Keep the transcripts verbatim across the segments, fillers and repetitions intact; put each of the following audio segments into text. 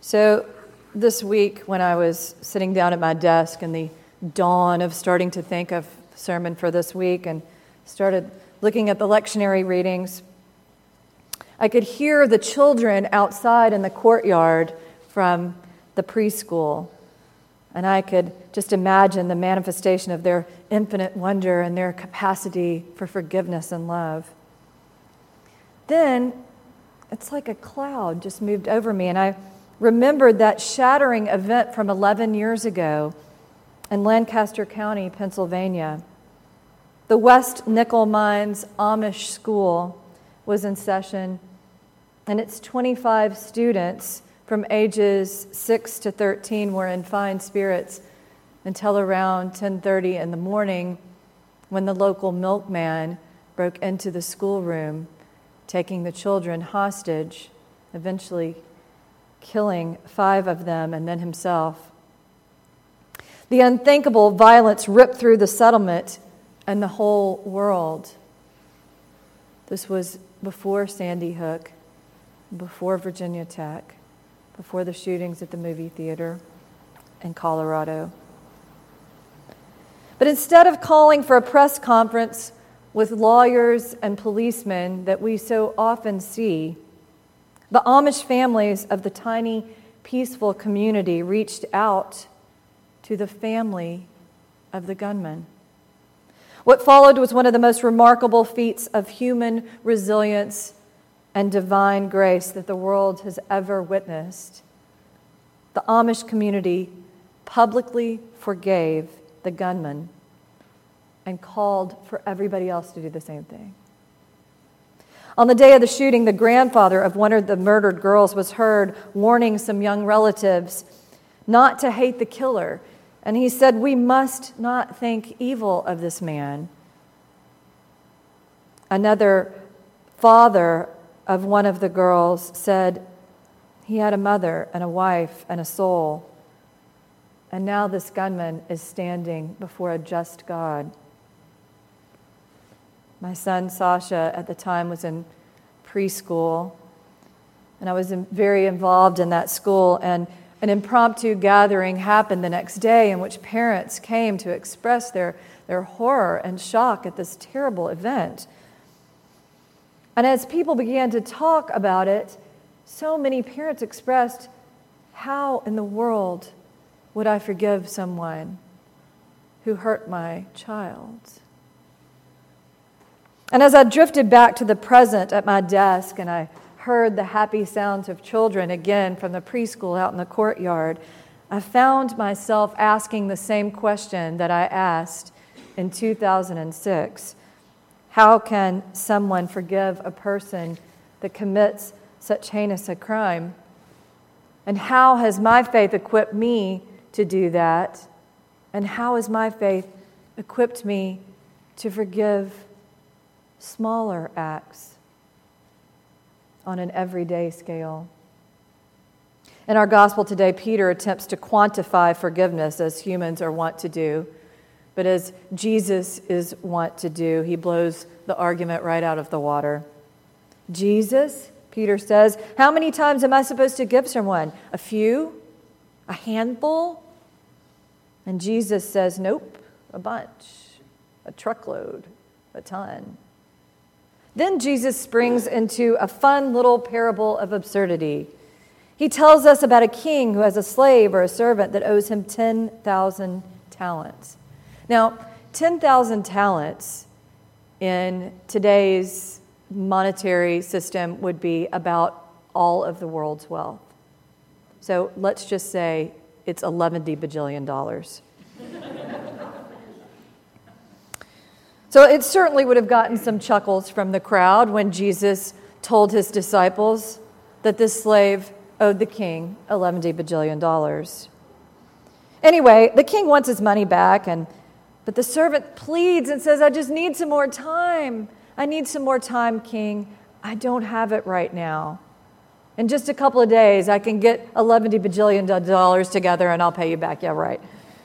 So this week, when I was sitting down at my desk in the dawn of starting to think of the sermon for this week and started looking at the lectionary readings, I could hear the children outside in the courtyard from the preschool. And I could just imagine the manifestation of their infinite wonder and their capacity for forgiveness and love. Then it's like a cloud just moved over me, and I remembered that shattering event from eleven years ago in Lancaster County, Pennsylvania. The West Nickel Mines Amish School was in session, and its twenty-five students from ages six to thirteen were in fine spirits until around ten thirty in the morning when the local milkman broke into the schoolroom, taking the children hostage, eventually killing five of them and then himself. The unthinkable violence ripped through the settlement and the whole world. This was before Sandy Hook, before Virginia Tech, before the shootings at the movie theater in Colorado. But instead of calling for a press conference with lawyers and policemen that we so often see, the Amish families of the tiny, peaceful community reached out to the family of the gunman. What followed was one of the most remarkable feats of human resilience and divine grace that the world has ever witnessed. The Amish community publicly forgave the gunman and called for everybody else to do the same thing. On the day of the shooting, the grandfather of one of the murdered girls was heard warning some young relatives not to hate the killer. And he said, "We must not think evil of this man." Another father of one of the girls said he had a mother and a wife and a soul. And now this gunman is standing before a just God. My son, Sasha, at the time was in preschool, and I was in, very involved in that school, and an impromptu gathering happened the next day in which parents came to express their, their horror and shock at this terrible event. And as people began to talk about it, so many parents expressed, how in the world would I forgive someone who hurt my child? And as I drifted back to the present at my desk and I heard the happy sounds of children again from the preschool out in the courtyard, I found myself asking the same question that I asked in two thousand six. How can someone forgive a person that commits such heinous a crime? And how has my faith equipped me to do that? And how has my faith equipped me to forgive smaller acts on an everyday scale? In our gospel today, Peter attempts to quantify forgiveness as humans are wont to do. But as Jesus is wont to do, he blows the argument right out of the water. Jesus, Peter says, how many times am I supposed to give someone? A few? A handful? And Jesus says, nope, a bunch, a truckload, a ton. Then Jesus springs into a fun little parable of absurdity. He tells us about a king who has a slave or a servant that owes him ten thousand talents. Now, ten thousand talents in today's monetary system would be about all of the world's wealth. So let's just say it's eleven bajillion dollars. So it certainly would have gotten some chuckles from the crowd when Jesus told his disciples that this slave owed the king eleven bajillion dollars. Anyway, the king wants his money back, and but the servant pleads and says, I just need some more time. I need some more time, king. I don't have it right now. In just a couple of days, I can get eleven bajillion dollars together and I'll pay you back. Yeah, right.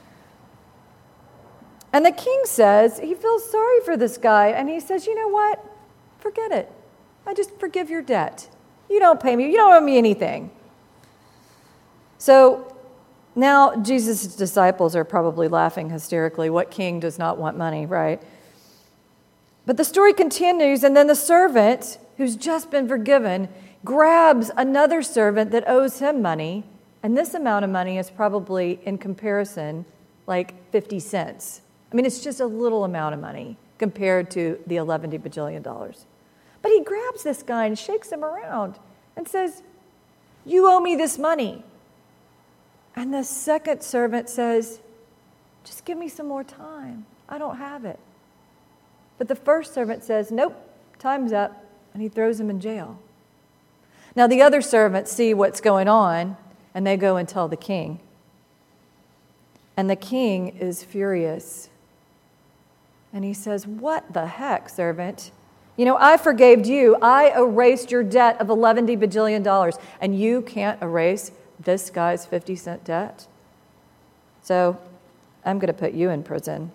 And the king says he feels sorry for this guy, and he says, you know what? Forget it. I just forgive your debt. You don't pay me. You don't owe me anything. So now Jesus' disciples are probably laughing hysterically. What king does not want money, right? But the story continues, and then the servant who's just been forgiven grabs another servant that owes him money, and this amount of money is probably, in comparison, like fifty cents. I mean, it's just a little amount of money compared to the eleven bajillion dollars. But he grabs this guy and shakes him around and says, "You owe me this money." And the second servant says, "Just give me some more time. I don't have it." But the first servant says, "Nope, time's up," and he throws him in jail. Now the other servants see what's going on, and they go and tell the king. And the king is furious. And he says, "What the heck, servant? You know, I forgave you. I erased your debt of eleven bajillion dollars, and you can't erase this guy's fifty cent debt? So I'm going to put you in prison."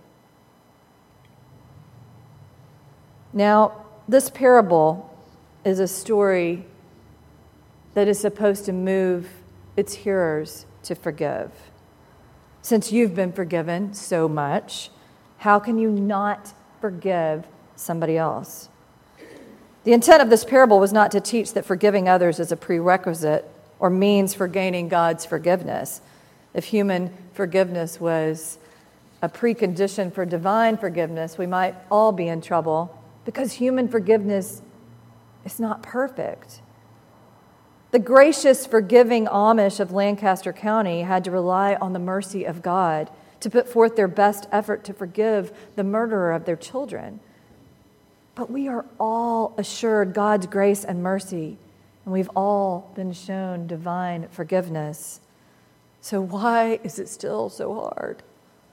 Now, this parable is a story that is supposed to move its hearers to forgive. Since you've been forgiven so much, how can you not forgive somebody else? The intent of this parable was not to teach that forgiving others is a prerequisite or means for gaining God's forgiveness. If human forgiveness was a precondition for divine forgiveness, we might all be in trouble because human forgiveness is not perfect. The gracious, forgiving Amish of Lancaster County had to rely on the mercy of God to put forth their best effort to forgive the murderer of their children. But we are all assured God's grace and mercy, and we've all been shown divine forgiveness. So why is it still so hard?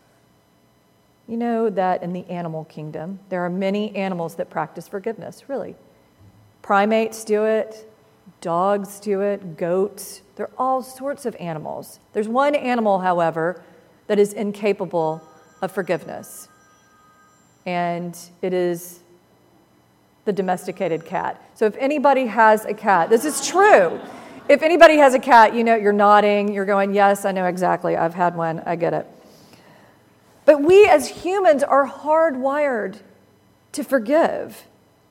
You know that in the animal kingdom, there are many animals that practice forgiveness, really. Primates do it. Dogs do it, goats, there are all sorts of animals. There's one animal, however, that is incapable of forgiveness, and it is the domesticated cat. So if anybody has a cat, this is true. If anybody has a cat, you know, you're nodding, you're going, "Yes, I know exactly, I've had one, I get it." But we as humans are hardwired to forgive.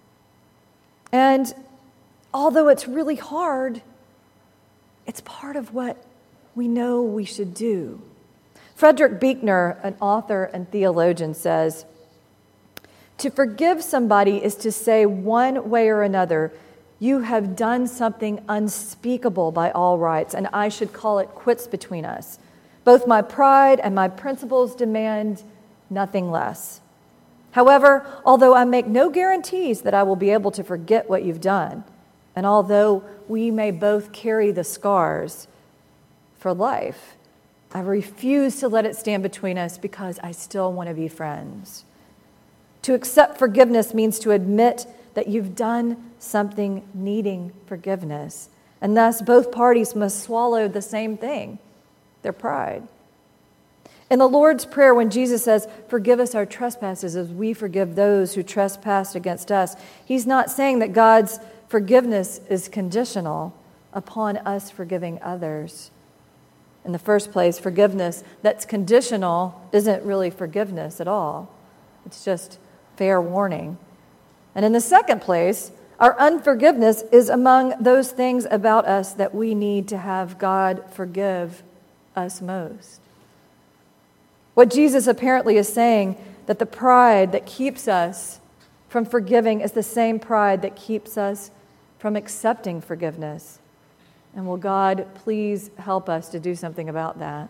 And although it's really hard, it's part of what we know we should do. Frederick Buechner, an author and theologian, says, "To forgive somebody is to say one way or another, 'You have done something unspeakable by all rights, and I should call it quits between us. Both my pride and my principles demand nothing less. However, although I make no guarantees that I will be able to forget what you've done, and although we may both carry the scars for life, I refuse to let it stand between us because I still want to be friends.' To accept forgiveness means to admit that you've done something needing forgiveness, and thus both parties must swallow the same thing, their pride. In the Lord's Prayer, when Jesus says, 'Forgive us our trespasses as we forgive those who trespass against us,' he's not saying that God's forgiveness is conditional upon us forgiving others. In the first place, forgiveness that's conditional isn't really forgiveness at all. It's just fair warning. And in the second place, our unforgiveness is among those things about us that we need to have God forgive us most. What Jesus apparently is saying, that the pride that keeps us from forgiving is the same pride that keeps us from accepting forgiveness. And will God please help us to do something about that?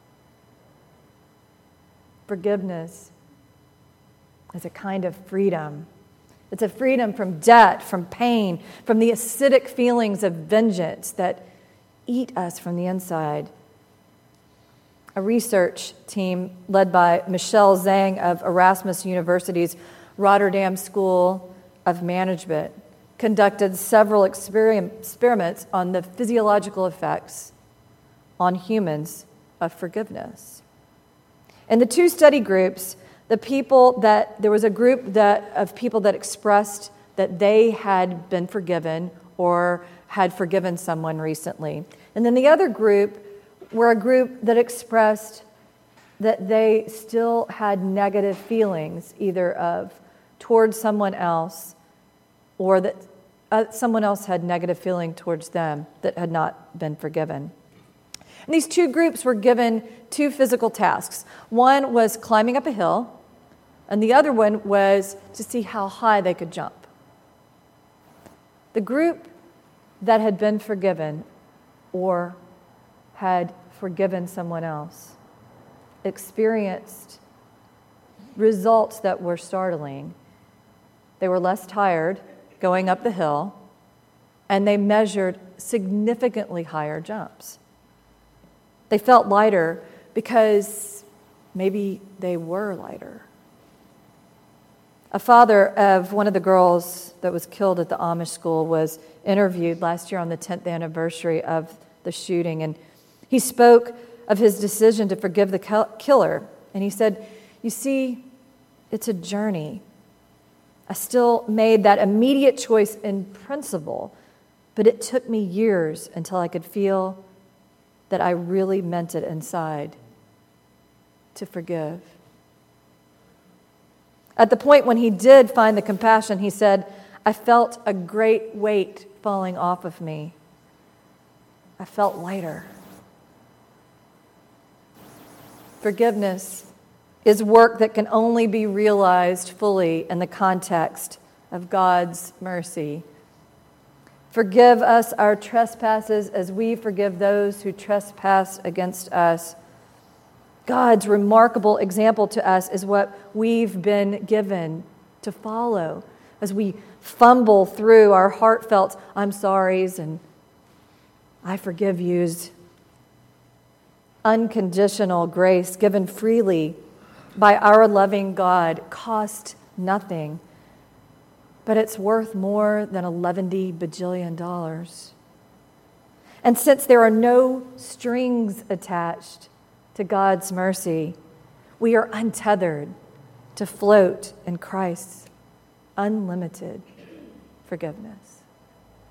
Forgiveness is a kind of freedom. It's a freedom from debt, from pain, from the acidic feelings of vengeance that eat us from the inside. A research team led by Michelle Zhang of Erasmus University's Rotterdam School of Management conducted several experiments on the physiological effects on humans of forgiveness. In the two study groups, the people that there was a group that of people that expressed that they had been forgiven or had forgiven someone recently. And then the other group were a group that expressed that they still had negative feelings, either of towards someone else or that uh, someone else had negative feeling towards them that had not been forgiven. And these two groups were given two physical tasks. One was climbing up a hill, and the other one was to see how high they could jump. The group that had been forgiven or had forgiven someone else experienced results that were startling. They were less tired going up the hill, and they measured significantly higher jumps. They felt lighter because maybe they were lighter. A father of one of the girls that was killed at the Amish school was interviewed last year on the tenth anniversary of the shooting, and he spoke of his decision to forgive the killer. And he said, "You see, it's a journey. I still made that immediate choice in principle, but it took me years until I could feel that I really meant it inside to forgive." At the point when he did find the compassion, he said, "I felt a great weight falling off of me. I felt lighter." Forgiveness is work that can only be realized fully in the context of God's mercy. Forgive us our trespasses as we forgive those who trespass against us. God's remarkable example to us is what we've been given to follow as we fumble through our heartfelt "I'm sorry's" and "I forgive you's." Unconditional grace given freely by our loving God cost nothing, but it's worth more than eleven bajillion dollars. And since there are no strings attached to God's mercy, we are untethered to float in Christ's unlimited forgiveness.